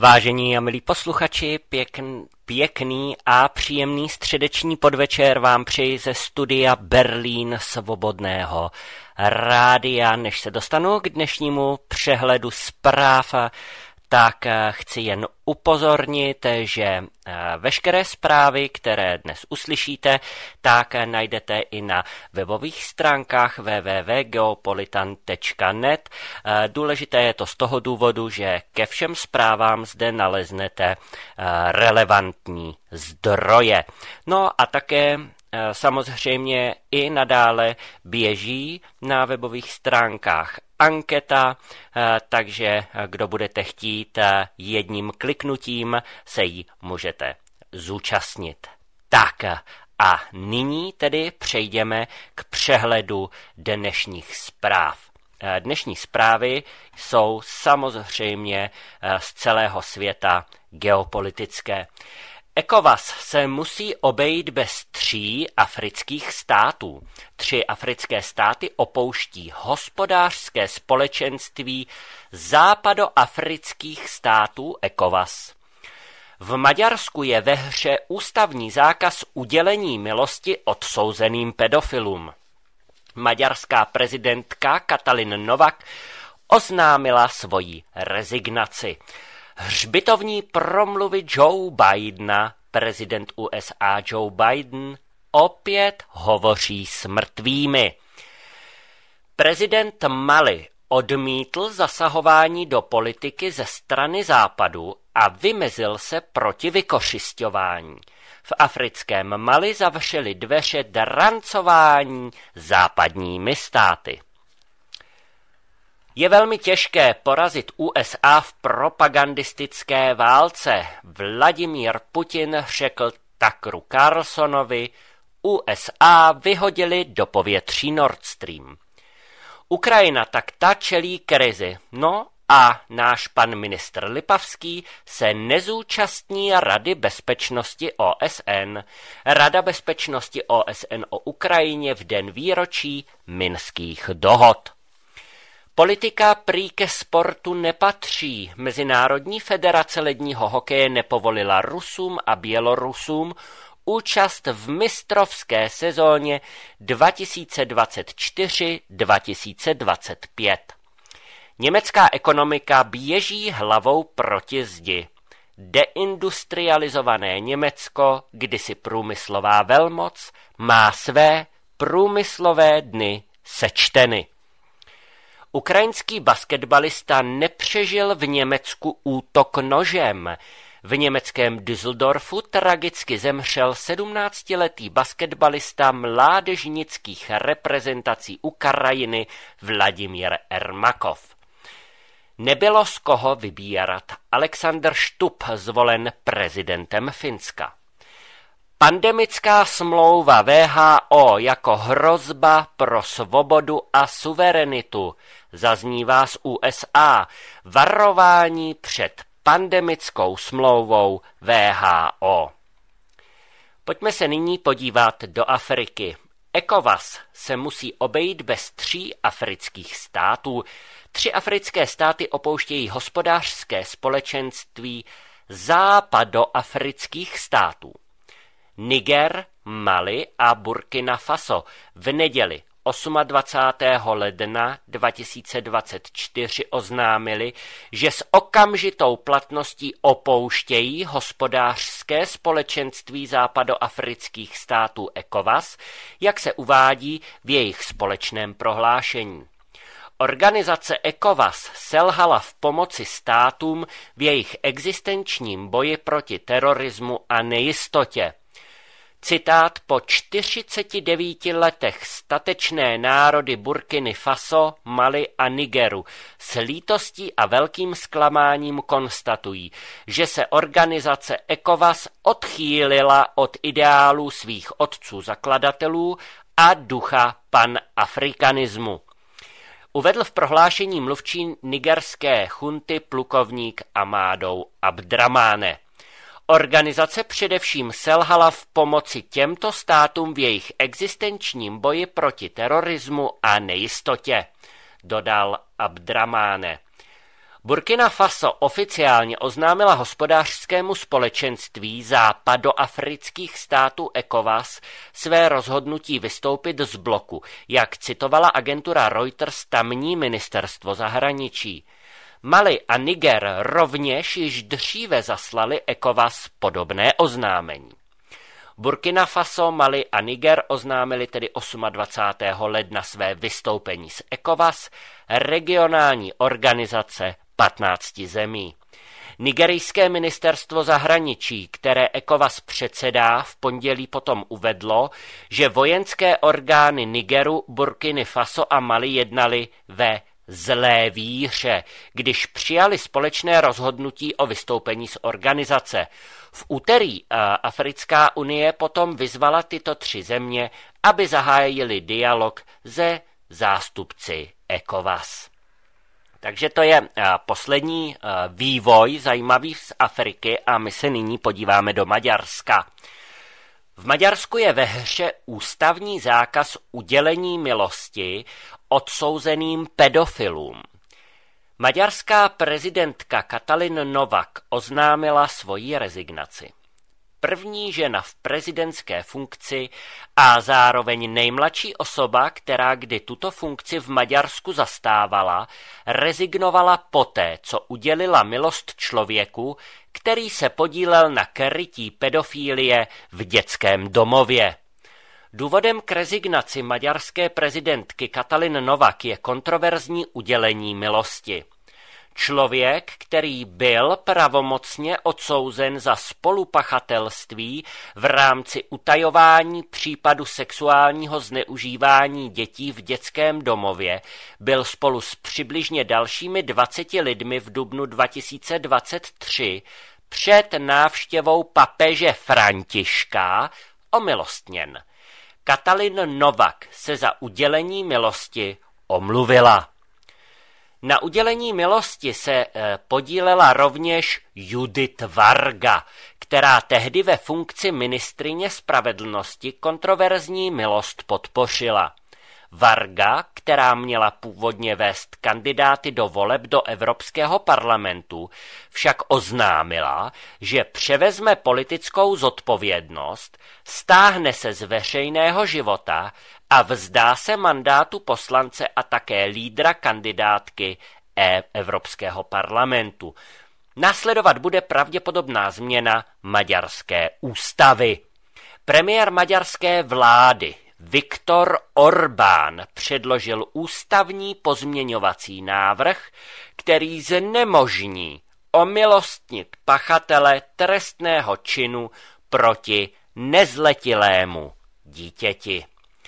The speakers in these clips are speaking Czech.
Vážení a milí posluchači, pěkný a příjemný středeční podvečer vám přeji ze studia Berlín Svobodného rádia. Než se dostanu k dnešnímu přehledu zpráv, tak chci jen upozornit, že veškeré zprávy, které dnes uslyšíte, tak najdete i na webových stránkách www.geopolitan.net. Důležité je to z toho důvodu, že ke všem zprávám zde naleznete relevantní zdroje. No a také samozřejmě i nadále běží na webových stránkách anketa, takže kdo budete chtít, jedním kliknutím se jí můžete zúčastnit. Tak a nyní tedy přejdeme k přehledu dnešních zpráv. Dnešní zprávy jsou samozřejmě z celého světa geopolitické. ECOWAS se musí obejít bez 3 afrických států. 3 africké státy opouští hospodářské společenství západoafrických států ECOWAS. V Maďarsku je ve hře ústavní zákaz udělení milosti odsouzeným pedofilům. Maďarská prezidentka Katalin Novak oznámila svoji rezignaci. Hřbitovní promluvy Joe Bidena, prezident USA Joe Biden, opět hovoří s mrtvými. Prezident Mali odmítl zasahování do politiky ze strany Západu a vymezil se proti vykořisťování. V africkém Mali zavřeli dveře drancování západními státy. Je velmi těžké porazit USA v propagandistické válce. Vladimír Putin řekl Tuckeru Carlsonovi, USA vyhodili do povětří Nord Stream. Ukrajina tak ta čelí krizi. No a náš pan ministr Lipavský se nezúčastní Rady bezpečnosti OSN. Rada bezpečnosti OSN o Ukrajině v den výročí Minských dohod. Politika prý ke sportu nepatří. Mezinárodní federace ledního hokeje nepovolila Rusům a Bělorusům účast v mistrovské sezóně 2024-2025. Německá ekonomika běží hlavou proti zdi. Deindustrializované Německo, kdysi průmyslová velmoc, má své průmyslové dny sečteny. Ukrajinský basketbalista nepřežil v Německu útok nožem. V německém Düsseldorfu tragicky zemřel 17letý basketbalista mládežnických reprezentací Ukrajiny Vladimír Ermakov. Nebylo z koho vybírat. Alexander Stubb zvolen prezidentem Finska. Pandemická smlouva WHO jako hrozba pro svobodu a suverenitu zaznívá z USA. Varování před pandemickou smlouvou WHO. Pojďme se nyní podívat do Afriky. ECOWAS se musí obejít bez 3 afrických států. 3 africké státy opouštějí hospodářské společenství západoafrických států. Niger, Mali a Burkina Faso v neděli 28. ledna 2024 oznámili, že s okamžitou platností opouštějí hospodářské společenství západoafrických států ECOWAS, jak se uvádí v jejich společném prohlášení. Organizace ECOWAS selhala v pomoci státům v jejich existenčním boji proti terorismu a nejistotě. Citát: po 49 letech statečné národy Burkiny Faso, Mali a Nigeru s lítostí a velkým zklamáním konstatují, že se organizace ECOWAS odchýlila od ideálů svých otců zakladatelů a ducha panafrikanismu. Uvedl v prohlášení mluvčí nigerské chunty plukovník Amadou Abdramane. Organizace především selhala v pomoci těmto státům v jejich existenčním boji proti terorismu a nejistotě, dodal Abdramane. Burkina Faso oficiálně oznámila hospodářskému společenství západoafrických států ECOWAS své rozhodnutí vystoupit z bloku, jak citovala agentura Reuters tamní ministerstvo zahraničí. Mali a Niger rovněž již dříve zaslali ECOWAS podobné oznámení. Burkina Faso, Mali a Niger oznámili tedy 28. ledna své vystoupení z ECOWAS, regionální organizace 15 zemí. Nigerijské ministerstvo zahraničí, které ECOWAS předsedá, v pondělí potom uvedlo, že vojenské orgány Nigeru, Burkiny Faso a Mali jednali ve zlé víře, když přijali společné rozhodnutí o vystoupení z organizace. V úterý Africká unie potom vyzvala tyto 3 země, aby zahájili dialog se zástupci ECOWAS. Takže to je poslední vývoj zajímavý z Afriky a my se nyní podíváme do Maďarska. V Maďarsku je ve hře ústavní zákaz udělení milosti odsouzeným pedofilům. Maďarská prezidentka Katalin Novak oznámila svoji rezignaci. První žena v prezidentské funkci a zároveň nejmladší osoba, která kdy tuto funkci v Maďarsku zastávala, rezignovala poté, co udělila milost člověku, který se podílel na krytí pedofílie v dětském domově. Důvodem k rezignaci maďarské prezidentky Katalin Novak je kontroverzní udělení milosti. Člověk, který byl pravomocně odsouzen za spolupachatelství v rámci utajování případu sexuálního zneužívání dětí v dětském domově, byl spolu s přibližně dalšími 20 lidmi v dubnu 2023 před návštěvou papeže Františka omilostněn. Katalin Novak se za udělení milosti omluvila. Na udělení milosti se podílela rovněž Judith Varga, která tehdy ve funkci ministryně spravedlnosti kontroverzní milost podpořila. Varga, která měla původně vést kandidáty do voleb do Evropského parlamentu, však oznámila, že převezme politickou zodpovědnost, stáhne se z veřejného života a vzdá se mandátu poslance a také lídra kandidátky Evropského parlamentu. Následovat bude pravděpodobná změna maďarské ústavy. Premiér maďarské vlády Viktor Orbán předložil ústavní pozměňovací návrh, který znemožní omilostnit pachatele trestného činu proti nezletilému dítěti.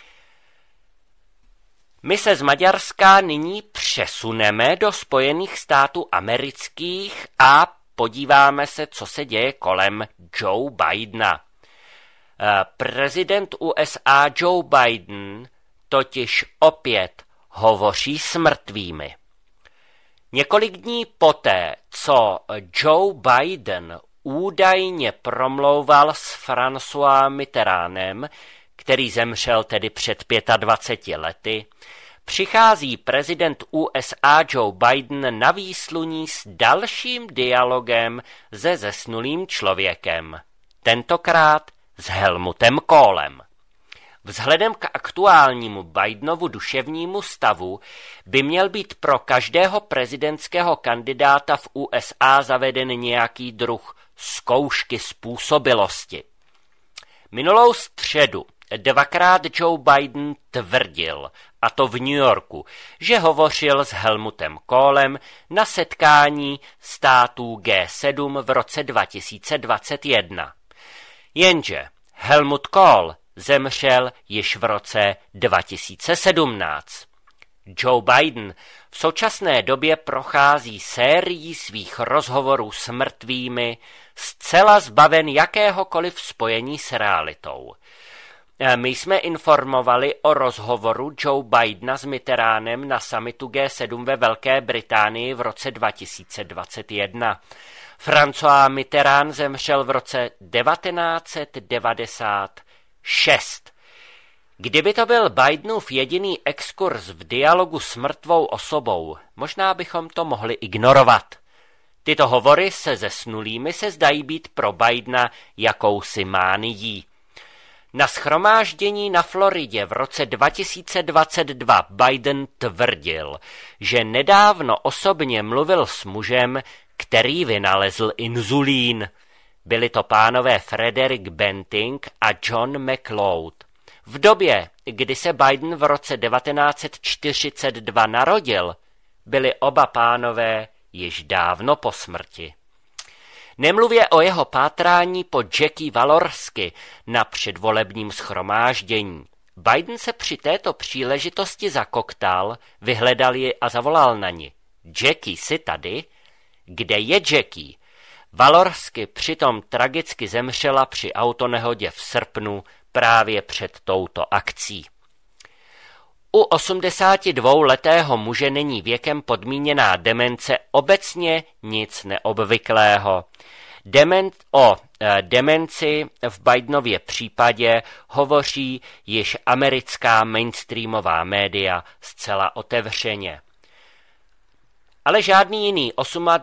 My se z Maďarska nyní přesuneme do Spojených států amerických a podíváme se, co se děje kolem Joe Bidena. Prezident USA Joe Biden totiž opět hovoří s mrtvými. Několik dní poté, co Joe Biden údajně promlouval s François Mitterrandem, který zemřel tedy před 25 lety, přichází prezident USA Joe Biden na výsluní s dalším dialogem se zesnulým člověkem. Tentokrát s Helmutem Kohlem. Vzhledem k aktuálnímu Bidenovu duševnímu stavu by měl být pro každého prezidentského kandidáta v USA zaveden nějaký druh zkoušky způsobilosti. Minulou středu dvakrát Joe Biden tvrdil, a to v New Yorku, že hovořil s Helmutem Kohlem na setkání států G7 v roce 2021. Jenže Helmut Kohl zemřel již v roce 2017. Joe Biden v současné době prochází sérií svých rozhovorů s mrtvými, zcela zbaven jakéhokoliv spojení s realitou. My jsme informovali o rozhovoru Joe Bidena s Mitterrandem na summitu G7 ve Velké Británii v roce 2021. François Mitterrand zemřel v roce 1996. Kdyby to byl Bidenův jediný exkurs v dialogu s mrtvou osobou, možná bychom to mohli ignorovat. Tyto hovory se zesnulými se zdají být pro Bidena jakousi mánií. Na shromáždění na Floridě v roce 2022 Biden tvrdil, že nedávno osobně mluvil s mužem, který vynalezl inzulín. Byli to pánové Frederick Banting a John McLeod. V době, kdy se Biden v roce 1942 narodil, byli oba pánové již dávno po smrti. Nemluvě o jeho pátrání po Jackie Valorsky na předvolebním shromáždění. Biden se při této příležitosti zakoktal, vyhledal ji a zavolal na ni. Jackie, jsi tady? Kde je Jackie? Valorsky přitom tragicky zemřela při autonehodě v srpnu právě před touto akcí. U 82letého muže není věkem podmíněná demence obecně nic neobvyklého. O demenci v Bidenově případě hovoří již americká mainstreamová média zcela otevřeně. Ale žádný jiný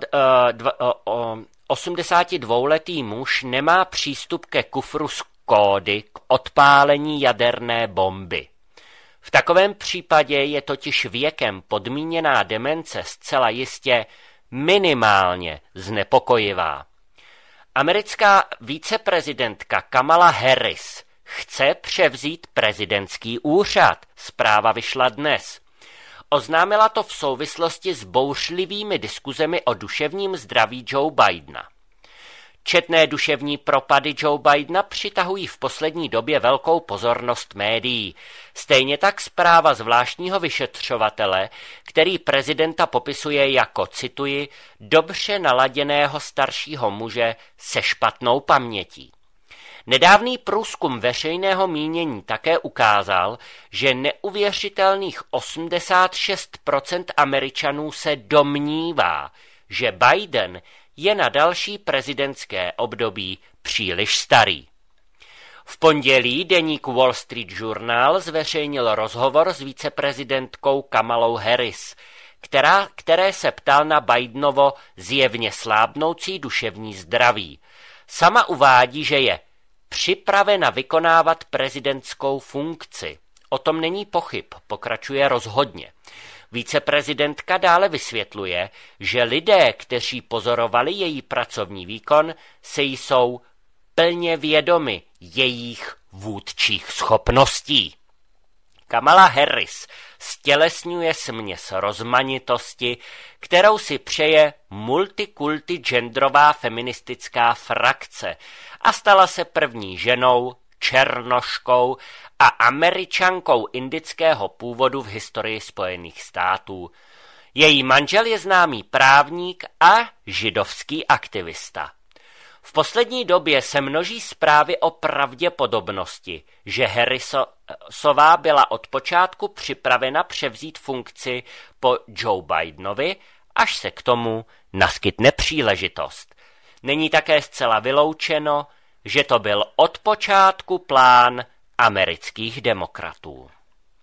82letý muž nemá přístup ke kufru s kódy k odpálení jaderné bomby. V takovém případě je totiž věkem podmíněná demence zcela jistě minimálně znepokojivá. Americká viceprezidentka Kamala Harris chce převzít prezidentský úřad, zpráva vyšla dnes. Oznámila to v souvislosti s bouřlivými diskuzemi o duševním zdraví Joe Bidena. Četné duševní propady Joe Bidena přitahují v poslední době velkou pozornost médií. Stejně tak zpráva zvláštního vyšetřovatele, který prezidenta popisuje jako, cituji, dobře naladěného staršího muže se špatnou pamětí. Nedávný průzkum veřejného mínění také ukázal, že neuvěřitelných 86% Američanů se domnívá, že Biden je na další prezidentské období příliš starý. V pondělí deník Wall Street Journal zveřejnil rozhovor s viceprezidentkou Kamalou Harris, které se ptal na Bidenovo zjevně slábnoucí duševní zdraví. Sama uvádí, že je připravena vykonávat prezidentskou funkci. O tom není pochyb, pokračuje rozhodně. Viceprezidentka dále vysvětluje, že lidé, kteří pozorovali její pracovní výkon, si jsou plně vědomi jejich vůdčích schopností. Kamala Harris stělesňuje směs rozmanitosti, kterou si přeje multikulti genderová feministická frakce a stala se první ženou, černoškou a Američankou indického původu v historii Spojených států. Její manžel je známý právník a židovský aktivista. V poslední době se množí zprávy o pravděpodobnosti, že Harrisová byla od počátku připravena převzít funkci po Joe Bidenovi, až se k tomu naskytne příležitost. Není také zcela vyloučeno, že to byl od počátku plán amerických demokratů.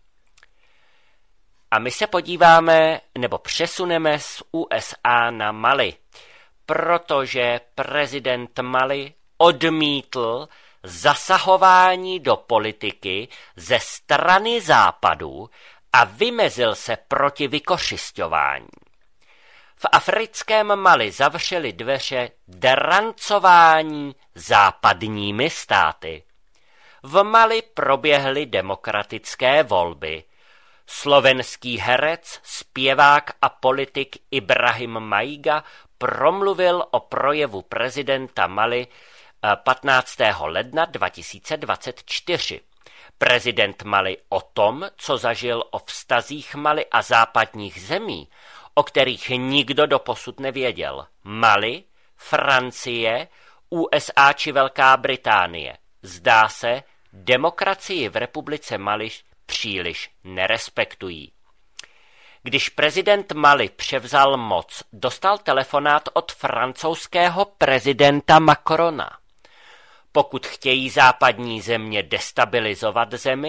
A my se podíváme, nebo přesuneme z USA na Mali, protože prezident Mali odmítl zasahování do politiky ze strany Západu a vymezil se proti vykořisťování. V africkém Mali zavřeli dveře drancování západními státy. V Mali proběhly demokratické volby. Slovenský herec, zpěvák a politik Ibrahim Maïga promluvil o projevu prezidenta Mali 15. ledna 2024. Prezident Mali o tom, co zažil o vztazích Mali a západních zemí, o kterých nikdo doposud nevěděl. Mali, Francie, USA či Velká Británie. Zdá se, demokracii v republice Mali příliš nerespektují. Když prezident Mali převzal moc, dostal telefonát od francouzského prezidenta Macrona. Pokud chtějí západní země destabilizovat zemi,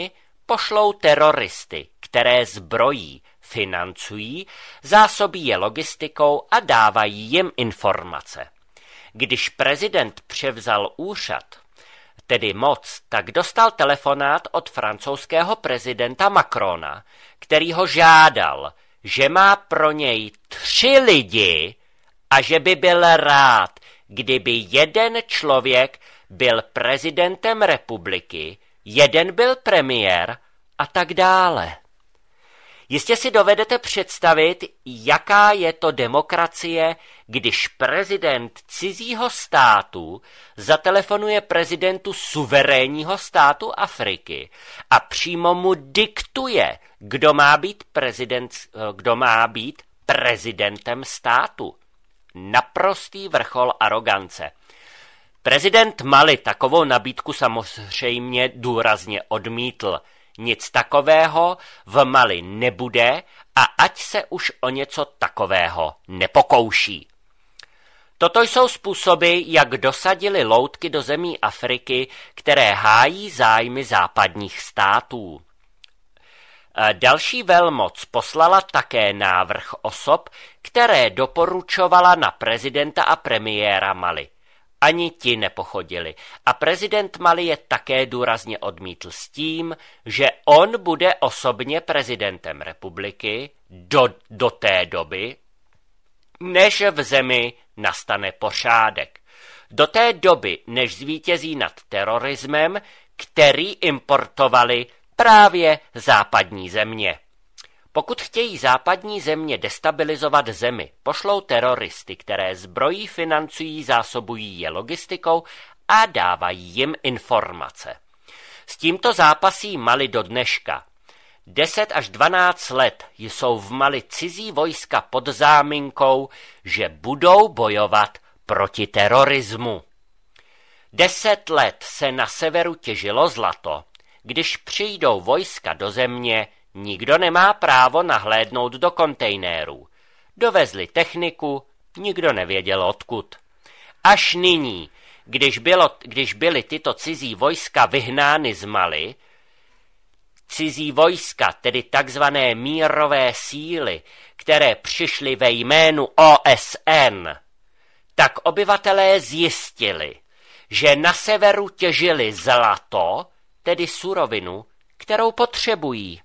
pošlou teroristy, které zbrojí, financují, zásobí je logistikou a dávají jim informace. Když prezident převzal úřad, tedy moc, tak dostal telefonát od francouzského prezidenta Macrona, který ho žádal, že má pro něj 3 lidi a že by byl rád, kdyby jeden člověk byl prezidentem republiky, jeden byl premiér a tak dále. Jistě si dovedete představit, jaká je to demokracie, když prezident cizího státu zatelefonuje prezidentu suverénního státu Afriky a přímo mu diktuje, kdo má být prezidentem státu. Naprostý vrchol arogance. Prezident Mali takovou nabídku samozřejmě důrazně odmítl. Nic takového v Mali nebude a ať se už o něco takového nepokouší. Toto jsou způsoby, jak dosadili loutky do zemí Afriky, které hájí zájmy západních států. Další velmoc poslala také návrh osob, které doporučovala na prezidenta a premiéra Mali. Ani ti nepochodili a prezident Mali je také důrazně odmítl s tím, že on bude osobně prezidentem republiky do té doby, než v zemi nastane pořádek. Do té doby, než zvítězí nad terorismem, který importovali právě západní země. Pokud chtějí západní země destabilizovat zemi, pošlou teroristy, které zbrojí, financují, zásobují je logistikou a dávají jim informace. S tímto zápasí Mali do dneška. 10 až 12 let jsou v Mali cizí vojska pod záminkou, že budou bojovat proti terorismu. 10 let se na severu těžilo zlato. Když přijdou vojska do země, nikdo nemá právo nahlédnout do kontejnerů. Dovezli techniku, nikdo nevěděl odkud. Až nyní, když byly tyto cizí vojska vyhnány z Mali, cizí vojska, tedy takzvané mírové síly, které přišly ve jménu OSN, tak obyvatelé zjistili, že na severu těžili zlato, tedy surovinu, kterou potřebují.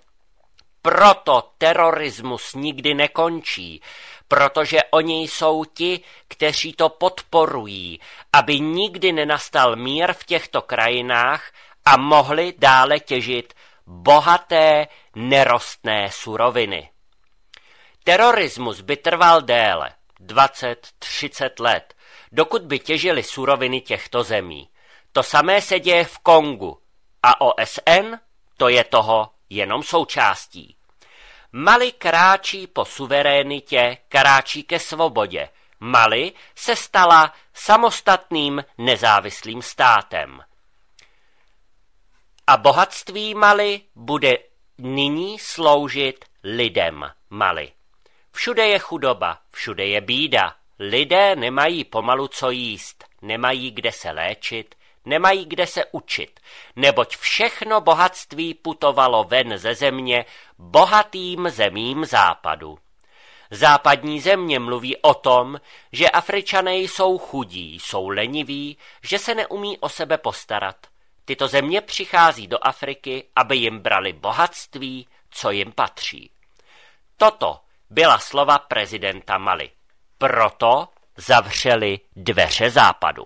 Proto terorismus nikdy nekončí, protože oni jsou ti, kteří to podporují, aby nikdy nenastal mír v těchto krajinách a mohli dále těžit bohaté nerostné suroviny. Terorismus by trval déle, 20-30 let, dokud by těžili suroviny těchto zemí. To samé se děje v Kongu a OSN to je toho jenom součástí. Mali kráčí po suverénitě, kráčí ke svobodě. Mali se stala samostatným nezávislým státem. A bohatství Mali bude nyní sloužit lidem Mali. Všude je chudoba, všude je bída. Lidé nemají pomalu co jíst, nemají kde se léčit, nemají kde se učit, neboť všechno bohatství putovalo ven ze země bohatým zemím západu. Západní země mluví o tom, že Afričané jsou chudí, jsou leniví, že se neumí o sebe postarat. Tyto země přichází do Afriky, aby jim brali bohatství, co jim patří. Toto byla slova prezidenta Mali. Proto zavřeli dveře západu.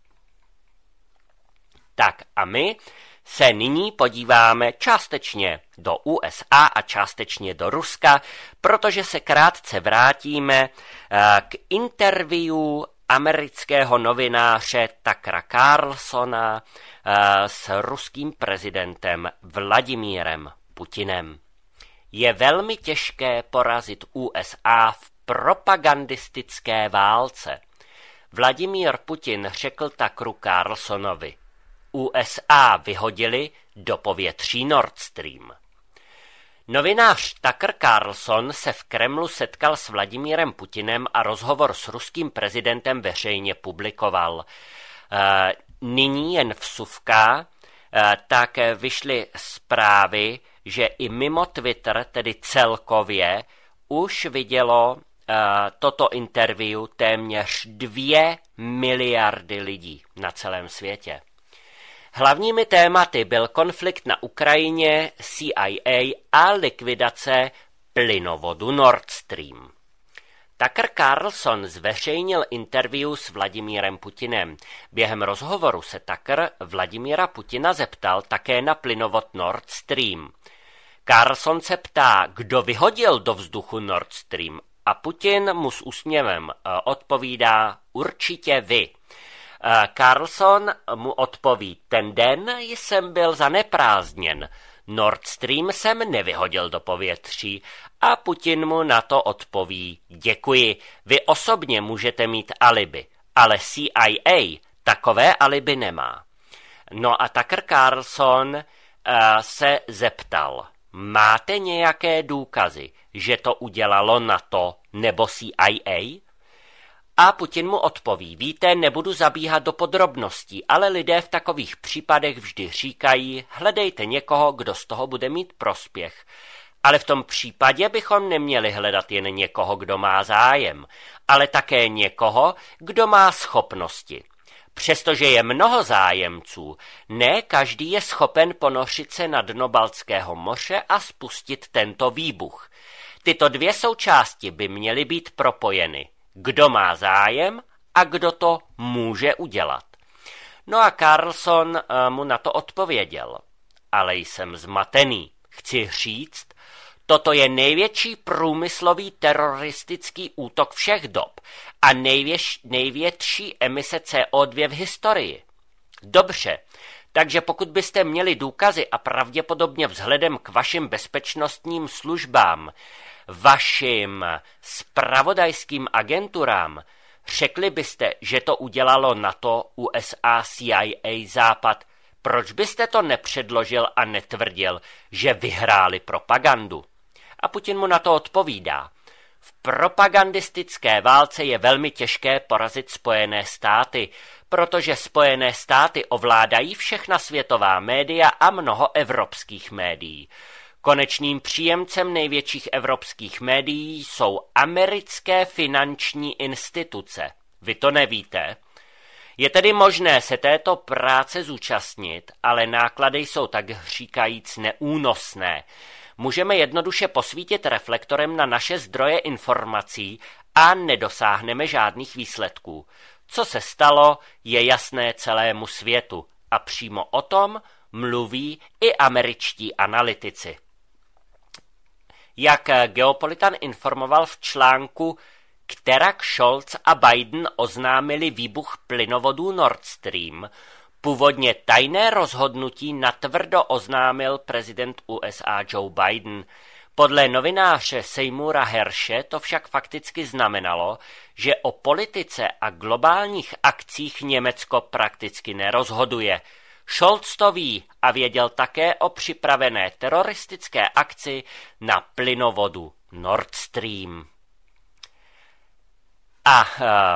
Tak a my se nyní podíváme částečně do USA a částečně do Ruska, protože se krátce vrátíme k interview amerického novináře Tuckera Carlsona s ruským prezidentem Vladimírem Putinem. Je velmi těžké porazit USA v propagandistické válce. Vladimír Putin řekl Tuckeru Carlsonovi: USA vyhodili do povětří Nord Stream. Novinář Tucker Carlson se v Kremlu setkal s Vladimírem Putinem a rozhovor s ruským prezidentem veřejně publikoval. Nyní jen vsuvka. tak vyšly zprávy, že i mimo Twitter, tedy celkově, už vidělo toto interview téměř 2 miliardy lidí na celém světě. Hlavními tématy byl konflikt na Ukrajině, CIA a likvidace plynovodu Nord Stream. Tucker Carlson zveřejnil interview s Vladimírem Putinem. Během rozhovoru se Tucker Vladimíra Putina zeptal také na plynovod Nord Stream. Carlson se ptá, kdo vyhodil do vzduchu Nord Stream, a Putin mu s úsměvem odpovídá, určitě vy. Carlson mu odpoví, ten den jsem byl zaneprázdněn, Nord Stream jsem nevyhodil do povětří, a Putin mu na to odpoví, děkuji, vy osobně můžete mít alibi, ale CIA takové alibi nemá. No a Tucker Carlson se zeptal, máte nějaké důkazy, že to udělalo NATO nebo CIA? A Putin mu odpoví, víte, nebudu zabíhat do podrobností, ale lidé v takových případech vždy říkají, hledejte někoho, kdo z toho bude mít prospěch. Ale v tom případě bychom neměli hledat jen někoho, kdo má zájem, ale také někoho, kdo má schopnosti. Přestože je mnoho zájemců, ne každý je schopen ponořit se na dno Baltského moře a spustit tento výbuch. Tyto dvě součásti by měly být propojeny. Kdo má zájem a kdo to může udělat. No a Carlson mu na to odpověděl. Ale jsem zmatený. Chci říct, toto je největší průmyslový teroristický útok všech dob a největší emise CO2 v historii. Dobře, takže pokud byste měli důkazy a pravděpodobně vzhledem k vašim bezpečnostním službám, vašim zpravodajským agenturám, řekli byste, že to udělalo NATO, USA, CIA, Západ, proč byste to nepředložil a netvrdil, že vyhráli propagandu? A Putin mu na to odpovídá. V propagandistické válce je velmi těžké porazit Spojené státy, protože Spojené státy ovládají všechna světová média a mnoho evropských médií. Konečným příjemcem největších evropských médií jsou americké finanční instituce. Vy to nevíte? Je tedy možné se této práce zúčastnit, ale náklady jsou tak říkajíc neúnosné. Můžeme jednoduše posvítit reflektorem na naše zdroje informací a nedosáhneme žádných výsledků. Co se stalo, je jasné celému světu a přímo o tom mluví i američtí analytici. Jak Geopolitan informoval v článku, kterak Scholz a Biden oznámili výbuch plynovodu Nord Stream, původně tajné rozhodnutí natvrdo oznámil prezident USA Joe Biden. Podle novináře Seymoura Hershe to však fakticky znamenalo, že o politice a globálních akcích Německo prakticky nerozhoduje. Scholz to ví a věděl také o připravené teroristické akci na plynovodu Nord Stream. A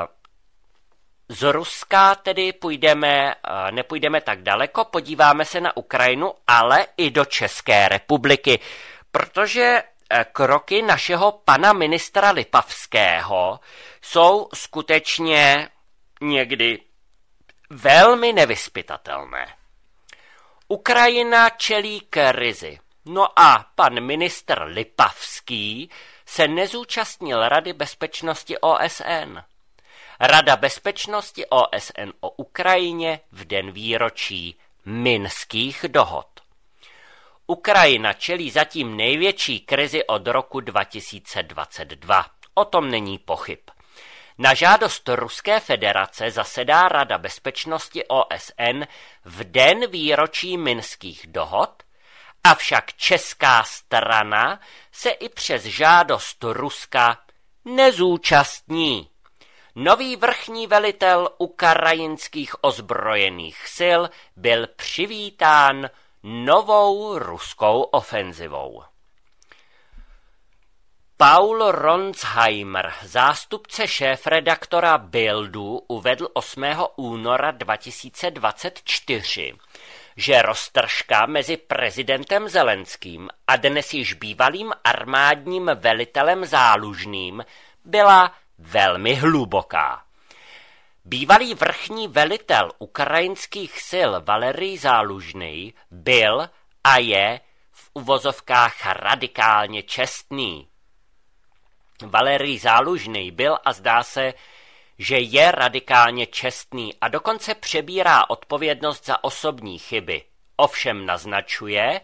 z Ruska tedy nepůjdeme tak daleko, podíváme se na Ukrajinu, ale i do České republiky, protože kroky našeho pana ministra Lipavského jsou skutečně někdy velmi nevyzpytatelné. Ukrajina čelí krizi, no a pan ministr Lipavský se nezúčastnil Rady bezpečnosti OSN. Rada bezpečnosti OSN o Ukrajině v den výročí Minských dohod. Ukrajina čelí zatím největší krizi od roku 2022. O tom není pochyb. Na žádost Ruské federace zasedá Rada bezpečnosti OSN v den výročí Minských dohod, avšak česká strana se i přes žádost Ruska nezúčastní. Nový vrchní velitel ukrajinských ozbrojených sil byl přivítán novou ruskou ofenzivou. Paul Ronsheimer, zástupce šéfredaktora Bildu, uvedl 8. února 2024, že roztržka mezi prezidentem Zelenským a dnes již bývalým armádním velitelem Zálužným byla velmi hluboká. Bývalý vrchní velitel ukrajinských sil Valerij Zálužný byl a je v uvozovkách radikálně čestný. Valerij Zálužný byl a zdá se, že je radikálně čestný a dokonce přebírá odpovědnost za osobní chyby. Ovšem naznačuje,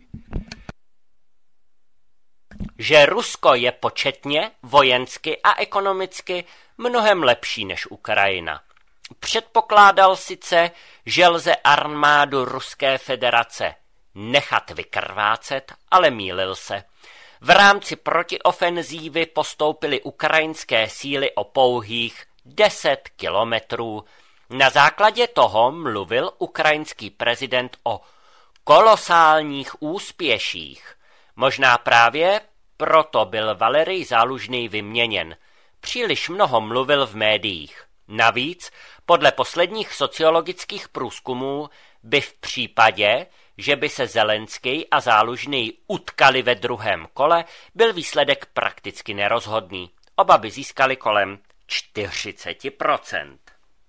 že Rusko je početně, vojensky a ekonomicky mnohem lepší než Ukrajina. Předpokládal sice, že lze armádu Ruské federace nechat vykrvácet, ale mýlil se. V rámci protiofenzívy postoupily ukrajinské síly o pouhých 10 kilometrů. Na základě toho mluvil ukrajinský prezident o kolosálních úspěších. Možná právě proto byl Valerij Zálužný vyměněn. Příliš mnoho mluvil v médiích. Navíc, podle posledních sociologických průzkumů, by v případě, že by se Zelenský a Zálužný utkali ve druhém kole, byl výsledek prakticky nerozhodný. Oba by získali kolem 40%.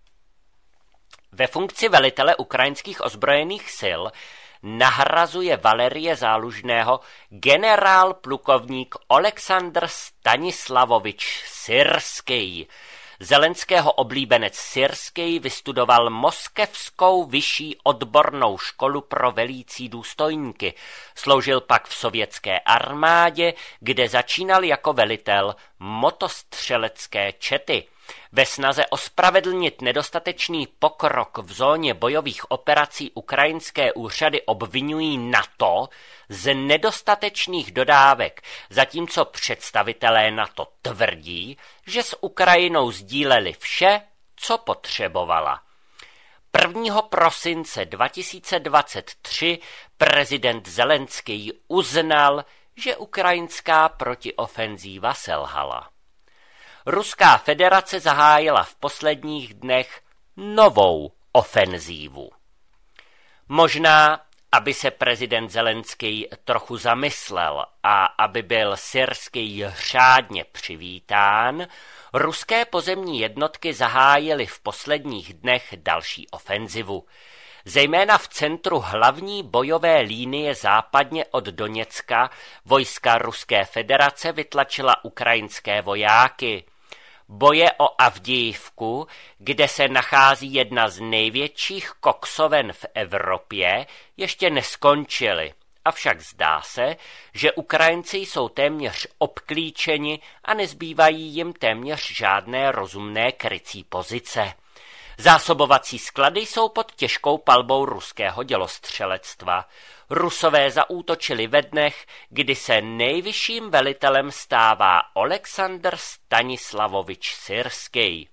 Ve funkci velitele ukrajinských ozbrojených sil nahrazuje Valerije Zálužného generál plukovník Oleksandr Stanislavovič Syrský. Zelenského oblíbenec Syrský vystudoval Moskevskou vyšší odbornou školu pro velící důstojníky. Sloužil pak v sovětské armádě, kde začínal jako velitel motostřelecké čety. Ve snaze ospravedlnit nedostatečný pokrok v zóně bojových operací ukrajinské úřady obvinují NATO z nedostatečných dodávek, zatímco představitelé NATO tvrdí, že s Ukrajinou sdíleli vše, co potřebovala. 1. prosince 2023 prezident Zelenský uznal, že ukrajinská protiofenzíva selhala. Ruská federace zahájila v posledních dnech novou ofenzívu. Možná, aby se prezident Zelenský trochu zamyslel a aby byl Syrský řádně přivítán, ruské pozemní jednotky zahájily v posledních dnech další ofenzivu. Zejména v centru hlavní bojové línie západně od Doněcka vojska Ruské federace vytlačila ukrajinské vojáky. Boje o Avdijivku, kde se nachází jedna z největších koksoven v Evropě, ještě neskončily. Avšak zdá se, že Ukrajinci jsou téměř obklíčeni a nezbývají jim téměř žádné rozumné krycí pozice. Zásobovací sklady jsou pod těžkou palbou ruského dělostřelectva. Rusové zaútočili ve dnech, kdy se nejvyšším velitelem stává Oleksandr Stanislavovič Syrský.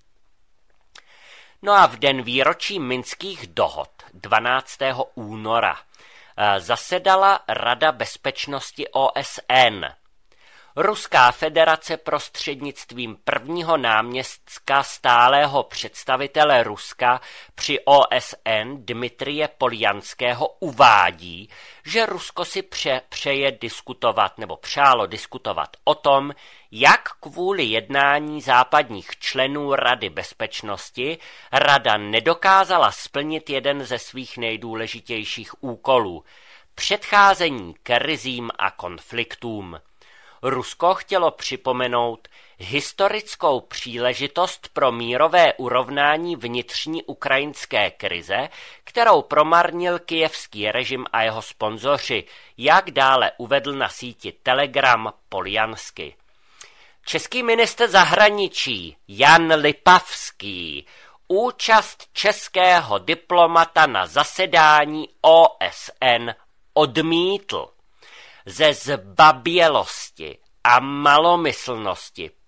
No a v den výročí minských dohod 12. února zasedala Rada bezpečnosti OSN. Ruská federace prostřednictvím prvního náměstka stálého představitele Ruska při OSN Dmitrije Poljanského uvádí, že Rusko si přeje diskutovat nebo přálo diskutovat o tom, jak kvůli jednání západních členů Rady bezpečnosti Rada nedokázala splnit jeden ze svých nejdůležitějších úkolů – předcházení krizím a konfliktům. Rusko chtělo připomenout historickou příležitost pro mírové urovnání vnitřní ukrajinské krize, kterou promarnil kyjevský režim a jeho sponzoři, jak dále uvedl na síti Telegram Poljansky. Český ministr zahraničí Jan Lipavský účast českého diplomata na zasedání OSN odmítl. Ze zbabělosti a malomyslnosti pak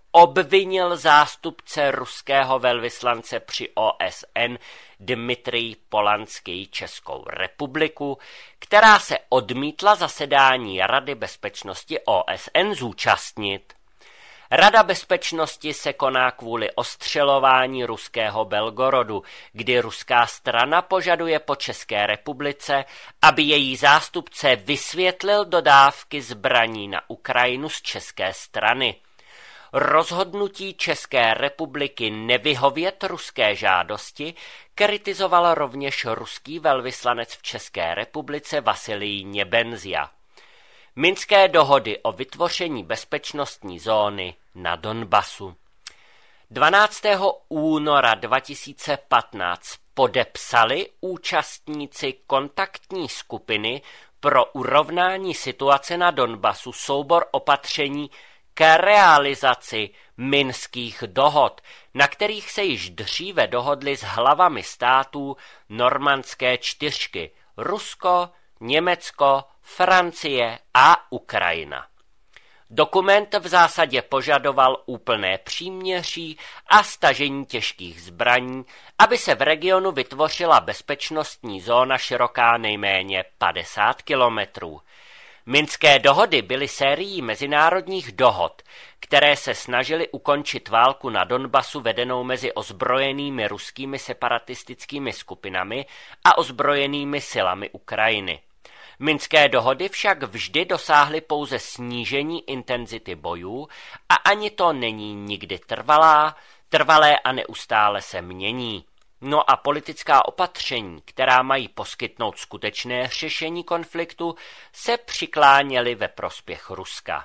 obvinil zástupce ruského velvyslance při OSN Dmitrij Polanský Českou republiku, která se odmítla zasedání Rady bezpečnosti OSN zúčastnit. Rada bezpečnosti se koná kvůli ostřelování ruského Belgorodu, kdy ruská strana požaduje po České republice, aby její zástupce vysvětlil dodávky zbraní na Ukrajinu z české strany. Rozhodnutí České republiky nevyhovět ruské žádosti kritizoval rovněž ruský velvyslanec v České republice Vasilij Nebenzia. Minské dohody o vytvoření bezpečnostní zóny na Donbasu. 12. února 2015 podepsali účastníci kontaktní skupiny pro urovnání situace na Donbasu soubor opatření k realizaci minských dohod, na kterých se již dříve dohodli s hlavami států normandské čtyřky Rusko, Německo, Francie a Ukrajina. Dokument v zásadě požadoval úplné příměří a stažení těžkých zbraní, aby se v regionu vytvořila bezpečnostní zóna široká nejméně 50 kilometrů. Minské dohody byly sérií mezinárodních dohod, které se snažily ukončit válku na Donbasu vedenou mezi ozbrojenými ruskými separatistickými skupinami a ozbrojenými silami Ukrajiny. Minské dohody však vždy dosáhly pouze snížení intenzity bojů a ani to není nikdy trvalé a neustále se mění. No a politická opatření, která mají poskytnout skutečné řešení konfliktu, se přikláněly ve prospěch Ruska.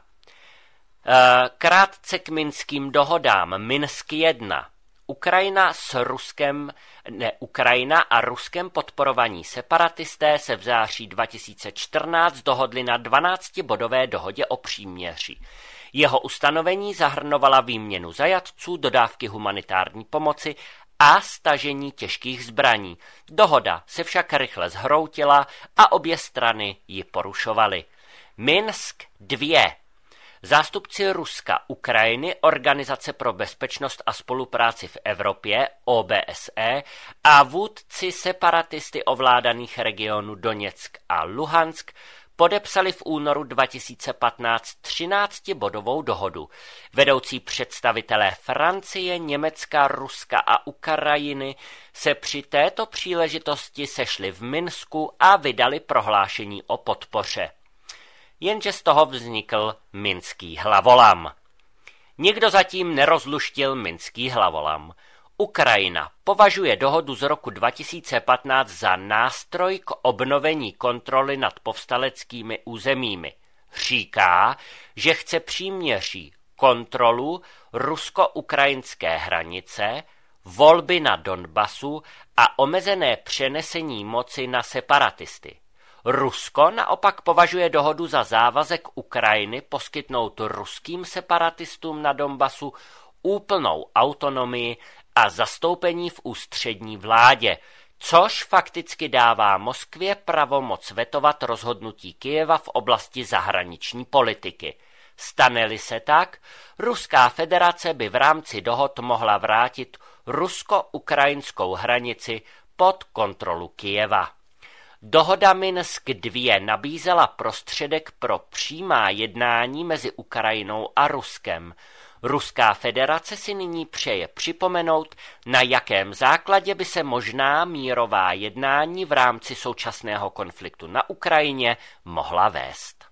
Krátce k minským dohodám. Minsk 1. Ukrajina a Ruskem podporovaní separatisté se v září 2014 dohodli na 12-bodové dohodě o příměří. Jeho ustanovení zahrnovala výměnu zajatců, dodávky humanitární pomoci a stažení těžkých zbraní. Dohoda se však rychle zhroutila a obě strany ji porušovaly. Minsk 2. Zástupci Ruska, Ukrajiny, Organizace pro bezpečnost a spolupráci v Evropě, OBSE, a vůdci separatisty ovládaných regionů Doněck a Luhansk podepsali v únoru 2015 13-bodovou dohodu. Vedoucí představitelé Francie, Německa, Ruska a Ukrajiny se při této příležitosti sešli v Minsku a vydali prohlášení o podpoře. Jenže z toho vznikl minský hlavolam. Nikdo zatím nerozluštil minský hlavolam. Ukrajina považuje dohodu z roku 2015 za nástroj k obnovení kontroly nad povstaleckými územími. Říká, že chce příměří, kontrolu rusko-ukrajinské hranice, volby na Donbasu a omezené přenesení moci na separatisty. Rusko naopak považuje dohodu za závazek Ukrajiny poskytnout ruským separatistům na Donbasu úplnou autonomii a zastoupení v ústřední vládě, což fakticky dává Moskvě pravomoc vetovat rozhodnutí Kyjeva v oblasti zahraniční politiky. Stane-li se tak, Ruská federace by v rámci dohod mohla vrátit rusko-ukrajinskou hranici pod kontrolu Kyjeva. Dohoda Minsk 2 nabízela prostředek pro přímá jednání mezi Ukrajinou a Ruskem. Ruská federace si nyní přeje připomenout, na jakém základě by se možná mírová jednání v rámci současného konfliktu na Ukrajině mohla vést.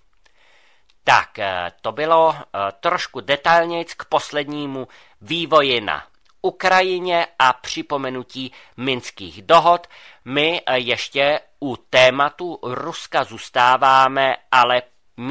Tak, to bylo trošku detailnějc k poslednímu vývoji na Ukrajině a připomenutí minských dohod. My ještě u tématu Ruska zůstáváme, ale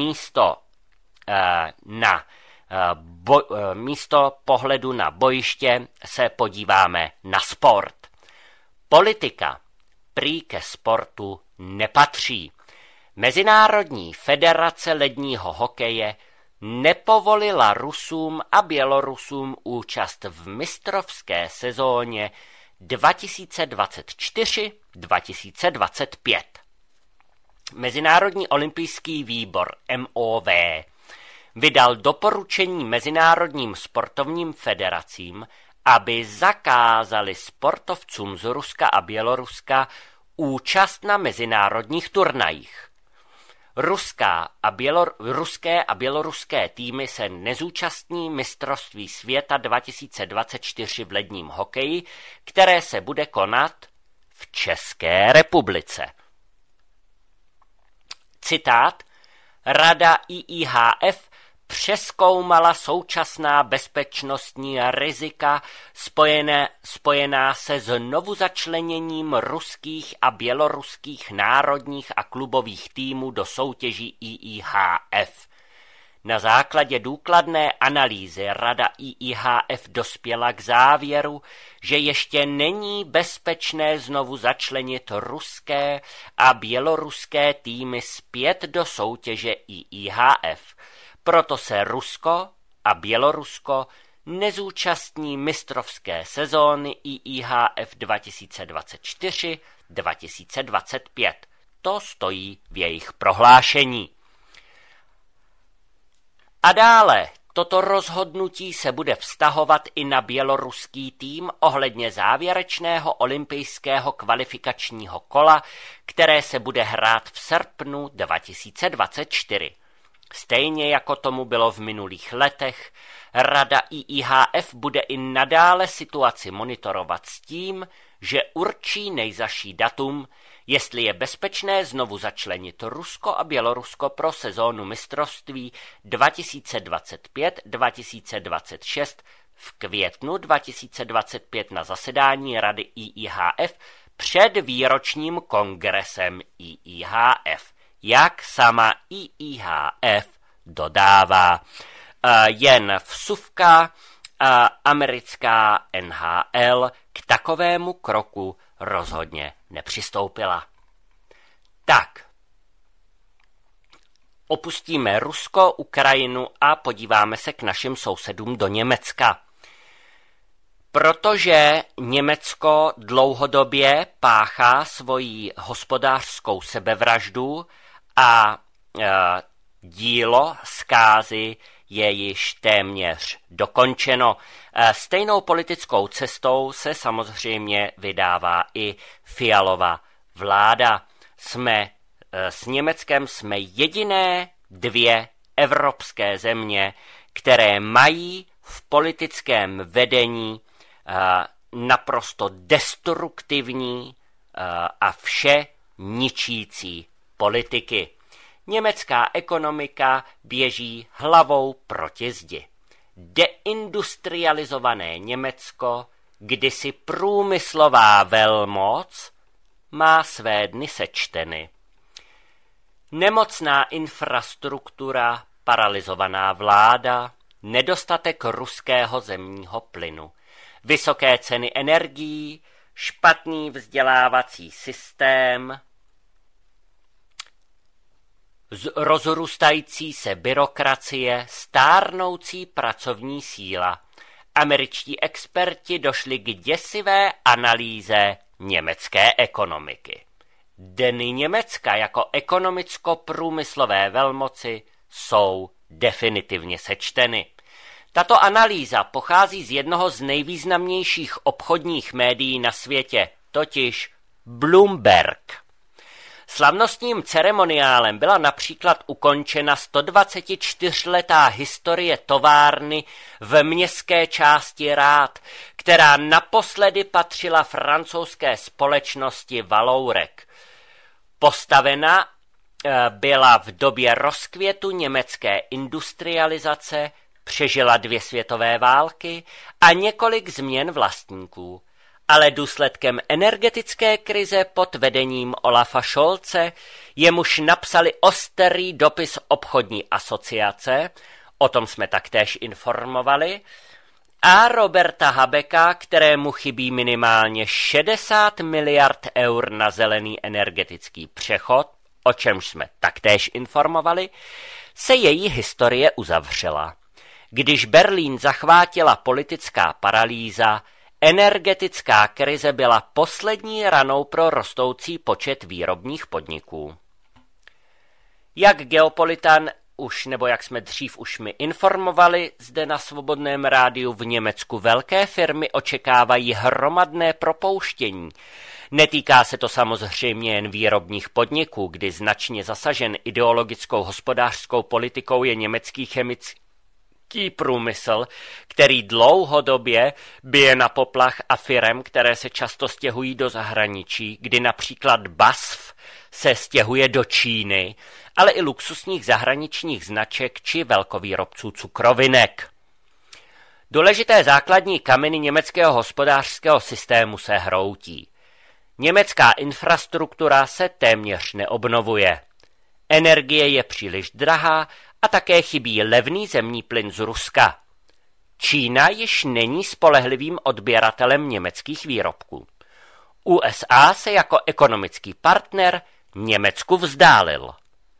místo pohledu na bojiště se podíváme na sport. Politika prý ke sportu nepatří. Mezinárodní federace ledního hokeje nepovolila Rusům a Bělorusům účast v mistrovské sezóně 2024-2025. Mezinárodní olympijský výbor MOV vydal doporučení mezinárodním sportovním federacím, aby zakázali sportovcům z Ruska a Běloruska účast na mezinárodních turnajích. Ruské a běloruské týmy se nezúčastní mistrovství světa 2024 v ledním hokeji, které se bude konat v České republice. Citát: Rada IIHF přezkoumala současná bezpečnostní rizika spojená se znovu začleněním ruských a běloruských národních a klubových týmů do soutěží IIHF. Na základě důkladné analýzy Rada IIHF dospěla k závěru, že ještě není bezpečné znovu začlenit ruské a běloruské týmy zpět do soutěže IIHF. Proto se Rusko a Bělorusko nezúčastní mistrovské sezóny IIHF 2024-2025. To stojí v jejich prohlášení. A dále, toto rozhodnutí se bude vztahovat i na běloruský tým ohledně závěrečného olympijského kvalifikačního kola, které se bude hrát v srpnu 2024. Stejně jako tomu bylo v minulých letech, Rada IIHF bude i nadále situaci monitorovat s tím, že určí nejzazší datum, jestli je bezpečné znovu začlenit Rusko a Bělorusko pro sezónu mistrovství 2025-2026 v květnu 2025 na zasedání Rady IIHF před výročním kongresem IIHF. Jak sama IIHF dodává. Jen vsuvka, americká NHL k takovému kroku rozhodně nepřistoupila. Tak, opustíme Rusko, Ukrajinu a podíváme se k našim sousedům do Německa. Protože Německo dlouhodobě páchá svoji hospodářskou sebevraždu a dílo zkázy je již téměř dokončeno. Stejnou politickou cestou se samozřejmě vydává i Fialova vláda. S Německem jsme jediné dvě evropské země, které mají v politickém vedení naprosto destruktivní a vše ničící politiky. Německá ekonomika běží hlavou proti zdi. Deindustrializované Německo, kdysi průmyslová velmoc, má své dny sečteny. Nemocná infrastruktura, paralyzovaná vláda, nedostatek ruského zemního plynu, vysoké ceny energií, špatný vzdělávací systém, rozrůstající se byrokracie, stárnoucí pracovní síla. Američtí experti došli k děsivé analýze německé ekonomiky. Dny Německa jako ekonomicko-průmyslové velmoci jsou definitivně sečteny. Tato analýza pochází z jednoho z nejvýznamnějších obchodních médií na světě, totiž Bloomberg. Slavnostním ceremoniálem byla například ukončena 124letá historie továrny v městské části Rád, která naposledy patřila francouzské společnosti Valourek. Postavena byla v době rozkvětu německé industrializace, přežila 2 světové války a několik změn vlastníků. Ale důsledkem energetické krize pod vedením Olafa Scholze, jemuž napsali ostrý dopis obchodní asociace, o tom jsme taktéž informovali, a Roberta Habecka, kterému chybí minimálně 60 miliard eur na zelený energetický přechod, o čemž jsme taktéž informovali, se její historie uzavřela. Když Berlín zachvátila politická paralýza, energetická krize byla poslední ranou pro rostoucí počet výrobních podniků. Jak Geopolitan jak jsme dřív už mi informovali zde na Svobodném rádiu, v Německu velké firmy očekávají hromadné propouštění. Netýká se to samozřejmě jen výrobních podniků, kdy značně zasažen ideologickou hospodářskou politikou je německý chemický průmysl, který dlouhodobě bije na poplach a firem, které se často stěhují do zahraničí, kdy například BASF se stěhuje do Číny, ale i luxusních zahraničních značek či velkovýrobců cukrovinek. Důležité základní kameny německého hospodářského systému se hroutí. Německá infrastruktura se téměř neobnovuje. Energie je příliš drahá a také chybí levný zemní plyn z Ruska. Čína již není spolehlivým odběratelem německých výrobků. USA se jako ekonomický partner Německu vzdálil.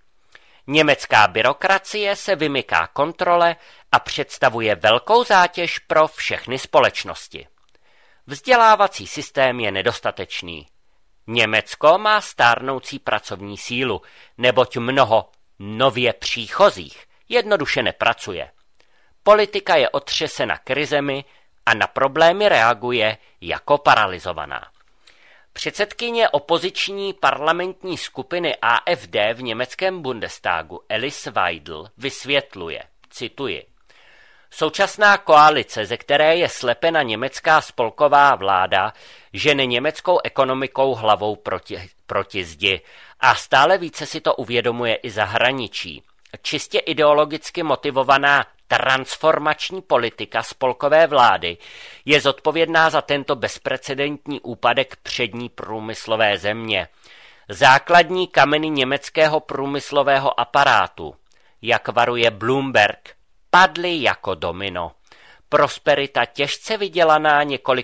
Německá byrokracie se vymyká kontrole a představuje velkou zátěž pro všechny společnosti. Vzdělávací systém je nedostatečný. Německo má stárnoucí pracovní sílu, neboť mnoho nově příchozích jednoduše nepracuje. Politika je otřesena krizemi a na problémy reaguje jako paralyzovaná. Předsedkyně opoziční parlamentní skupiny AfD v německém Bundestagu Alice Weidel vysvětluje, cituji: Současná koalice, ze které je slepena německá spolková vláda, žene německou ekonomikou hlavou proti zdi a stále více si to uvědomuje i zahraničí. Čistě ideologicky motivovaná transformační politika spolkové vlády je zodpovědná za tento bezprecedentní úpadek přední průmyslové země. Základní kameny německého průmyslového aparátu, jak varuje Bloomberg, padly jako domino. Prosperita těžce vydělaná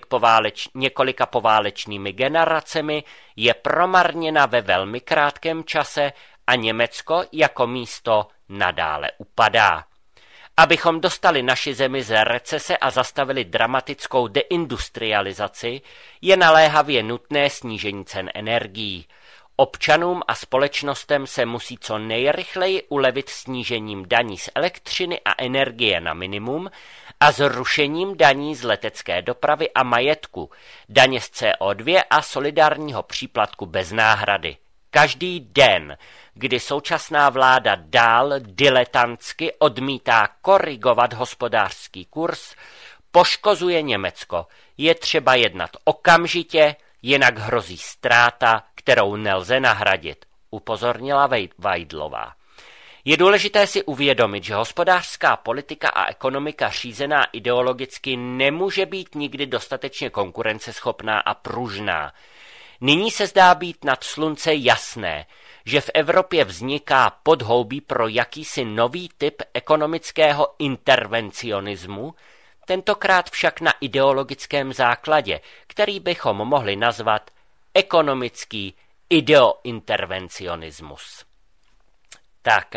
několika poválečnými generacemi je promarněna ve velmi krátkém čase a Německo jako místo nadále upadá. Abychom dostali naši zemi z recese a zastavili dramatickou deindustrializaci, je naléhavě nutné snížení cen energií. Občanům a společnostem se musí co nejrychleji ulevit snížením daní z elektřiny a energie na minimum a zrušením daní z letecké dopravy a majetku, daně z CO2 a solidárního příplatku bez náhrady. Každý den, kdy současná vláda dál diletantsky odmítá korigovat hospodářský kurz, poškozuje Německo. Je třeba jednat okamžitě, jinak hrozí ztráta, kterou nelze nahradit, upozornila Weidlová. Je důležité si uvědomit, že hospodářská politika a ekonomika řízená ideologicky nemůže být nikdy dostatečně konkurenceschopná a pružná. Nyní se zdá být nad slunce jasné, že v Evropě vzniká podhoubí pro jakýsi nový typ ekonomického intervencionismu, tentokrát však na ideologickém základě, který bychom mohli nazvat ekonomický ideointervencionismus. Tak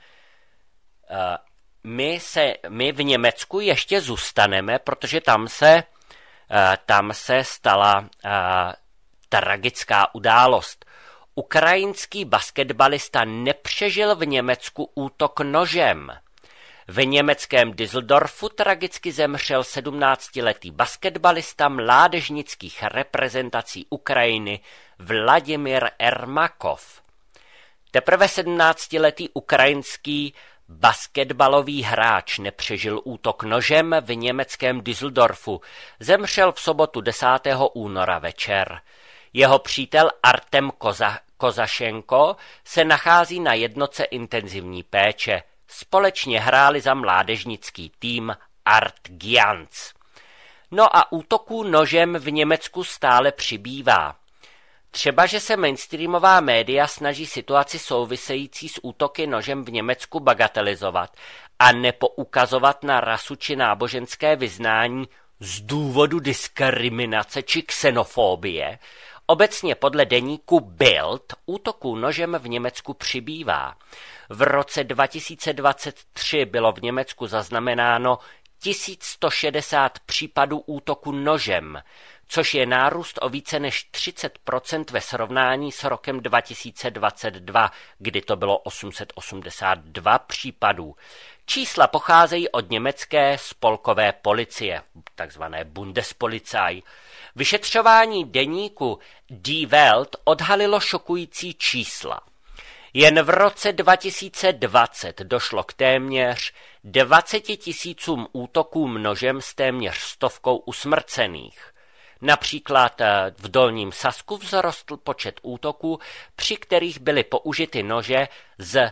my v Německu ještě zůstaneme, protože tam se stala tragická událost. Ukrajinský basketbalista nepřežil v Německu útok nožem. V německém Düsseldorfu tragicky zemřel 17letý basketbalista mládežnických reprezentací Ukrajiny Vladimír Ermakov. Teprve 17letý ukrajinský basketbalový hráč nepřežil útok nožem v německém Düsseldorfu. Zemřel v sobotu 10. února večer. Jeho přítel Artem Kozašenko se nachází na jednotce intenzivní péče. Společně hráli za mládežnický tým Art Giants. No a útoků nožem v Německu stále přibývá. Třeba, že se mainstreamová média snaží situaci související s útoky nožem v Německu bagatelizovat a nepoukazovat na rasu či náboženské vyznání z důvodu diskriminace či xenofobie, obecně podle deníku Bild útoků nožem v Německu přibývá. V roce 2023 bylo v Německu zaznamenáno 1160 případů útoku nožem, což je nárůst o více než 30% ve srovnání s rokem 2022, kdy to bylo 882 případů. Čísla pocházejí od německé spolkové policie, takzvané Bundespolizei. Vyšetřování deníku Die Welt odhalilo šokující čísla. Jen v roce 2020 došlo k téměř 20 000 útokům nožem s téměř 100 usmrcených. Například v Dolním Sasku vzrostl počet útoků, při kterých byly použity nože z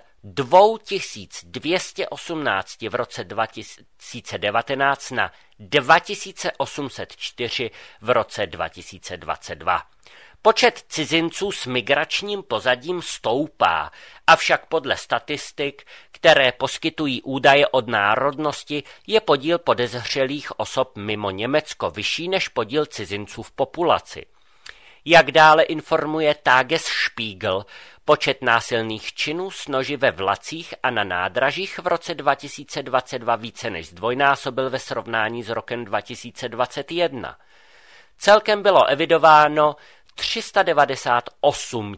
2218 v roce 2019 na 2804 v roce 2022. Počet cizinců s migračním pozadím stoupá, avšak podle statistik, které poskytují údaje od národnosti, je podíl podezřelých osob mimo Německo vyšší než podíl cizinců v populaci. Jak dále informuje Tagesspiegel, počet násilných činů s noži ve vlacích a na nádražích v roce 2022 více než zdvojnásobil ve srovnání s rokem 2021. Celkem bylo evidováno 398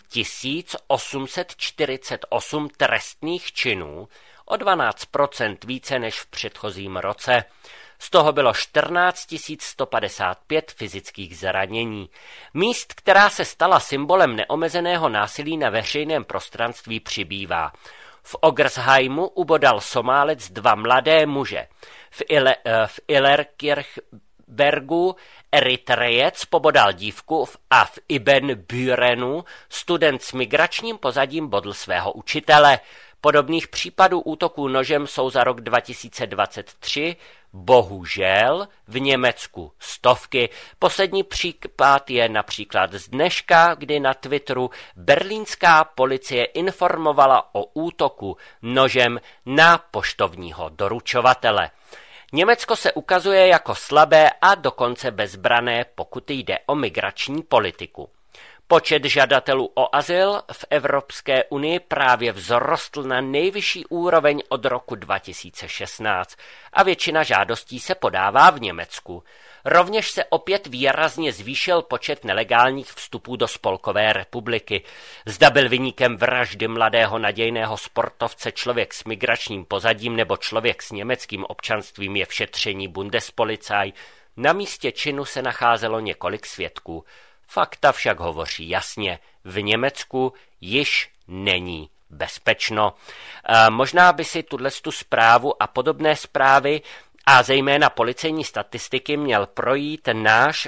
848 trestných činů, o 12% více než v předchozím roce. Z toho bylo 14 155 fyzických zranění. Míst, která se stala symbolem neomezeného násilí na veřejném prostranství, přibývá. V Ogersheimu ubodal Somálec 2 mladé muže. V Illerkirchbergu Eritrejec pobodal dívku a v Ibn Bürenu student s migračním pozadím bodl svého učitele. Podobných případů útoků nožem jsou za rok 2023 bohužel v Německu stovky. Poslední případ je například z dneška, kdy na Twitteru berlínská policie informovala o útoku nožem na poštovního doručovatele. Německo se ukazuje jako slabé a dokonce bezbrané, pokud jde o migrační politiku. Počet žadatelů o azyl v Evropské unii právě vzrostl na nejvyšší úroveň od roku 2016 a většina žádostí se podává v Německu. Rovněž se opět výrazně zvýšil počet nelegálních vstupů do Spolkové republiky. Zda byl viníkem vraždy mladého nadějného sportovce člověk s migračním pozadím nebo člověk s německým občanstvím, je v šetření Bundespolizei. Na místě činu se nacházelo několik svědků. Fakta však hovoří jasně, v Německu již není bezpečno. Možná by si tu zprávu a podobné zprávy a zejména policejní statistiky měl projít náš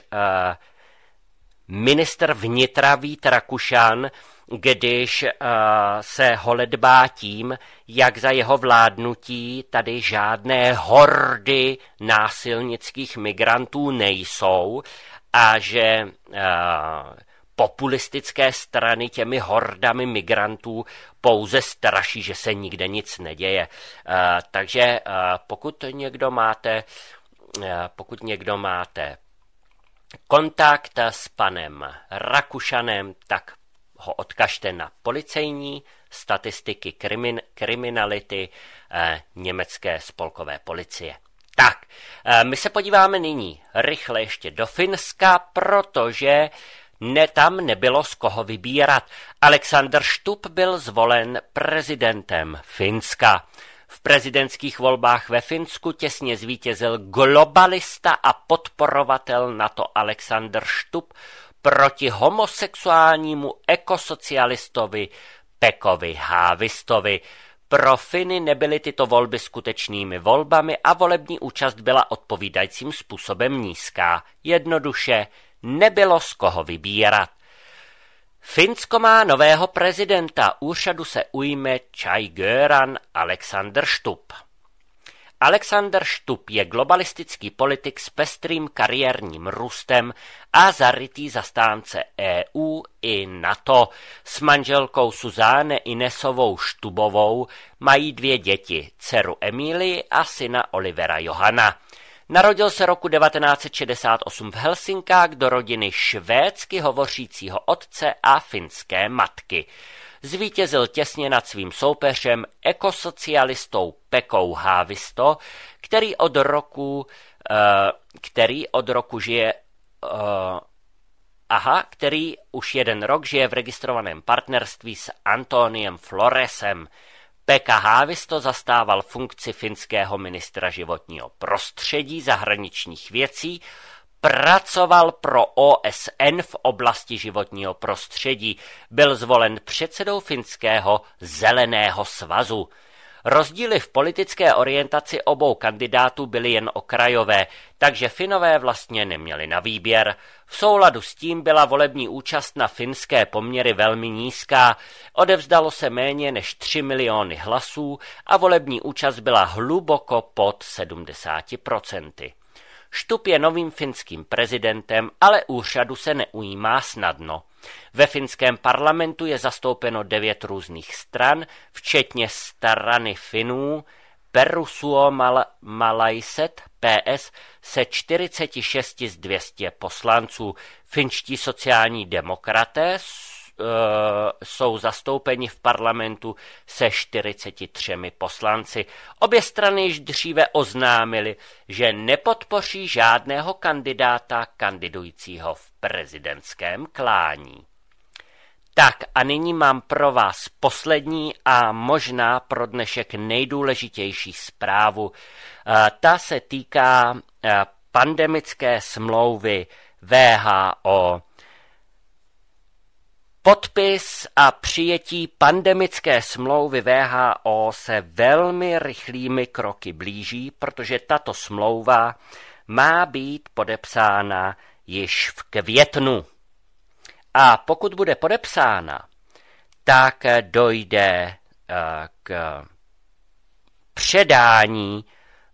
ministr vnitra Vít Rakušan, když se holedbá tím, jak za jeho vládnutí tady žádné hordy násilnických migrantů nejsou a že populistické strany těmi hordami migrantů pouze straší, že se nikde nic neděje. Takže pokud někdo máte kontakt s panem Rakušanem, tak ho odkažte na policejní statistiky kriminality německé spolkové policie. Tak, my se podíváme nyní rychle ještě do Finska, protože tam nebylo z koho vybírat. Alexander Stubb byl zvolen prezidentem Finska. V prezidentských volbách ve Finsku těsně zvítězil globalista a podporovatel NATO Alexander Stubb proti homosexuálnímu ekosocialistovi Pekovi Haavistovi. Pro Finy nebyly tyto volby skutečnými volbami a volební účast byla odpovídajícím způsobem nízká. Jednoduše nebylo z koho vybírat. Finsko má nového prezidenta, úřadu se ujme Göran Alexander Stubb. Alexander Stubb je globalistický politik s pestrým kariérním růstem a zarytý zastánce EU i NATO. S manželkou Suzáne Inesovou Stubbovou mají 2 děti, dceru Emílii a syna Olivera Johana. Narodil se roku 1968 v Helsinkách do rodiny švédsky hovořícího otce a finské matky. Zvítězil těsně nad svým soupeřem ekosocialistou Pekou Haavisto, který od roku žije který už 1 rok žije v registrovaném partnerství s Antoniem Floresem. Pekka Haavisto zastával funkci finského ministra životního prostředí, zahraničních věcí, pracoval pro OSN v oblasti životního prostředí, byl zvolen předsedou finského Zeleného svazu. Rozdíly v politické orientaci obou kandidátů byly jen okrajové, takže Finové vlastně neměli na výběr. V souladu s tím byla volební účast na finské poměry velmi nízká, odevzdalo se méně než 3 miliony hlasů a volební účast byla hluboko pod 70%. Stubb je novým finským prezidentem, ale úřadu se neujímá snadno. Ve finském parlamentu je zastoupeno 9 různých stran, včetně strany Finů, Perussuomalaiset PS se 46 z 200 poslanců. Finští sociální demokraté jsou zastoupeni v parlamentu se 43 poslanci. Obě strany již dříve oznámily, že nepodpoří žádného kandidáta kandidujícího v prezidentském klání. Tak a nyní mám pro vás poslední a možná pro dnešek nejdůležitější zprávu. Ta se týká pandemické smlouvy WHO. Podpis a přijetí pandemické smlouvy WHO se velmi rychlými kroky blíží, protože tato smlouva má být podepsána již v květnu. A pokud bude podepsána, tak dojde k předání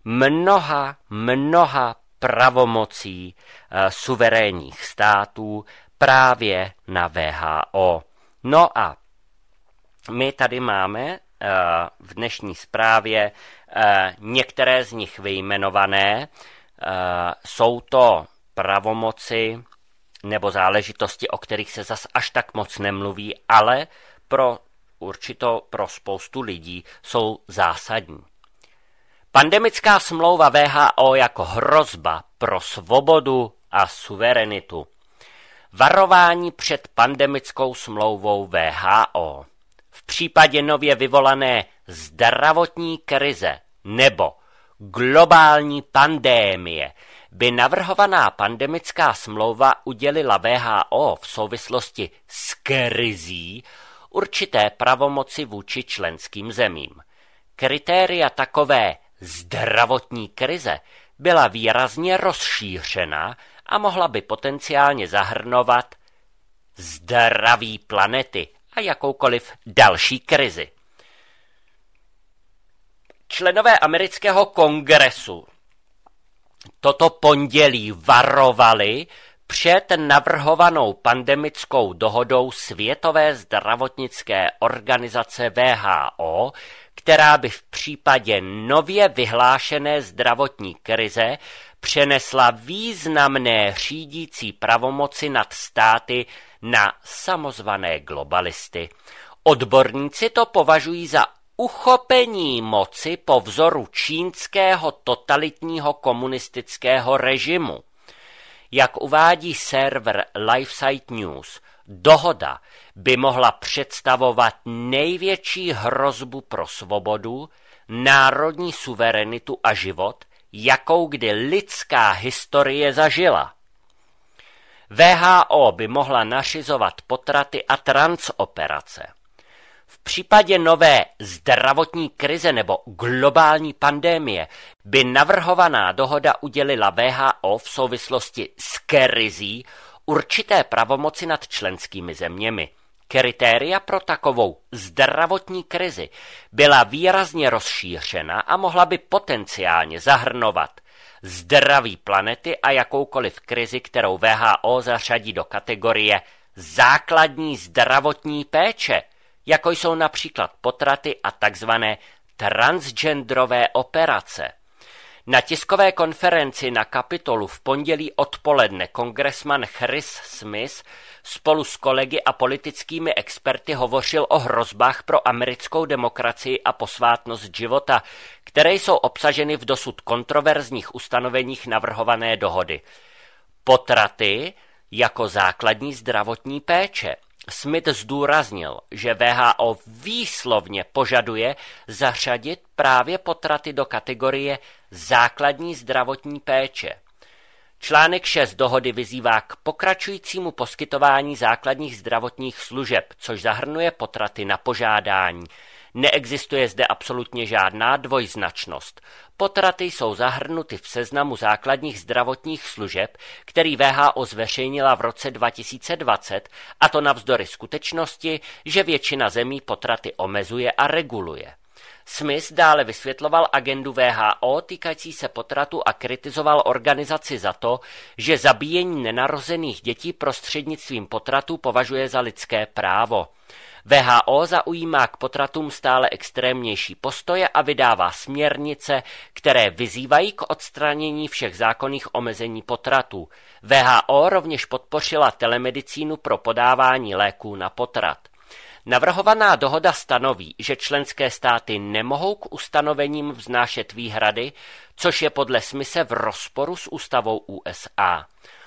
mnoha pravomocí suverénních států právě na WHO. No a my tady máme v dnešní zprávě některé z nich vyjmenované. Jsou to pravomoci nebo záležitosti, o kterých se zas až tak moc nemluví, ale pro spoustu lidí jsou zásadní. Pandemická smlouva WHO jako hrozba pro svobodu a suverenitu. Varování před pandemickou smlouvou WHO. V případě nově vyvolané zdravotní krize nebo globální pandémie by navrhovaná pandemická smlouva udělila WHO v souvislosti s krizí určité pravomoci vůči členským zemím. Kritéria takové zdravotní krize byla výrazně rozšířena a mohla by potenciálně zahrnovat zdraví planety a jakoukoliv další krizi. Členové amerického kongresu toto pondělí varovali před navrhovanou pandemickou dohodou Světové zdravotnické organizace WHO, která by v případě nově vyhlášené zdravotní krize přenesla významné řídící pravomoci nad státy na samozvané globalisty. Odborníci to považují za uchopení moci po vzoru čínského totalitního komunistického režimu. Jak uvádí server LifeSite News, dohoda by mohla představovat největší hrozbu pro svobodu, národní suverenitu a život, jakou kdy lidská historie zažila. WHO by mohla nařizovat potraty a transoperace. V případě nové zdravotní krize nebo globální pandemie by navrhovaná dohoda udělila WHO v souvislosti s krizí určité pravomoci nad členskými zeměmi. Kritéria pro takovou zdravotní krizi byla výrazně rozšířena a mohla by potenciálně zahrnovat zdraví planety a jakoukoliv krizi, kterou WHO zařadí do kategorie základní zdravotní péče, jako jsou například potraty a takzvané transgenderové operace. Na tiskové konferenci na Kapitolu v pondělí odpoledne kongresman Chris Smith spolu s kolegy a politickými experty hovořil o hrozbách pro americkou demokracii a posvátnost života, které jsou obsaženy v dosud kontroverzních ustanoveních navrhované dohody. Potraty jako základní zdravotní péče. Smith zdůraznil, že WHO výslovně požaduje zařadit právě potraty do kategorie základní zdravotní péče. Článek 6 dohody vyzývá k pokračujícímu poskytování základních zdravotních služeb, což zahrnuje potraty na požádání. Neexistuje zde absolutně žádná dvojznačnost. Potraty jsou zahrnuty v seznamu základních zdravotních služeb, který WHO zveřejnila v roce 2020, a to navzdory skutečnosti, že většina zemí potraty omezuje a reguluje. Smith dále vysvětloval agendu WHO týkající se potratu a kritizoval organizaci za to, že zabíjení nenarozených dětí prostřednictvím potratu považuje za lidské právo. WHO zaujímá k potratům stále extrémnější postoje a vydává směrnice, které vyzývají k odstranění všech zákonných omezení potratů. WHO rovněž podpořila telemedicínu pro podávání léků na potrat. Navrhovaná dohoda stanoví, že členské státy nemohou k ustanovením vznášet výhrady, což je podle Smithe v rozporu s ústavou USA.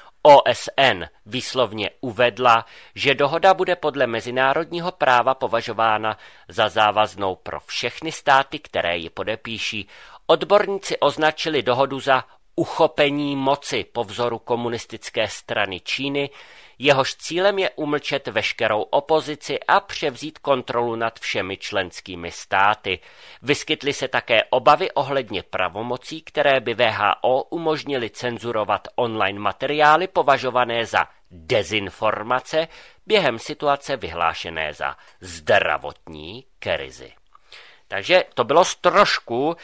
OSN výslovně uvedla, že dohoda bude podle mezinárodního práva považována za závaznou pro všechny státy, které ji podepíší. Odborníci označili dohodu za uchopení moci po vzoru komunistické strany Číny, jehož cílem je umlčet veškerou opozici a převzít kontrolu nad všemi členskými státy. Vyskytly se také obavy ohledně pravomocí, které by WHO umožnily cenzurovat online materiály považované za dezinformace během situace vyhlášené za zdravotní krizi. Takže to bylo z trošku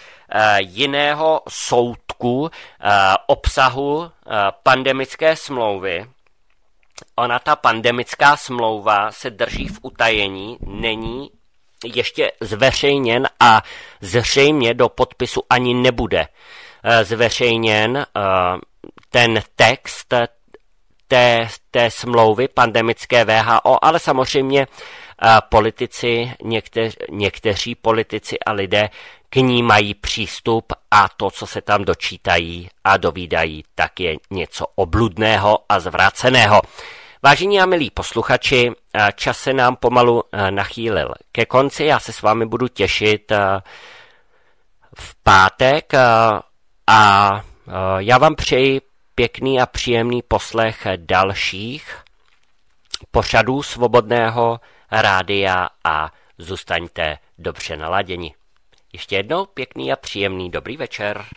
jiného soudku obsahu pandemické smlouvy. Ona, ta pandemická smlouva, se drží v utajení, není ještě zveřejněn a zřejmě do podpisu ani nebude zveřejněn ten text té smlouvy pandemické WHO, ale samozřejmě politici, někteří politici a lidé k ní mají přístup a to, co se tam dočítají a dovídají, tak je něco obludného a zvráceného. Vážení a milí posluchači, čas se nám pomalu nachýlil ke konci, já se s vámi budu těšit v pátek a já vám přeji pěkný a příjemný poslech dalších pořadů Svobodného rádia a zůstaňte dobře naladěni. Ještě jednou pěkný a příjemný dobrý večer.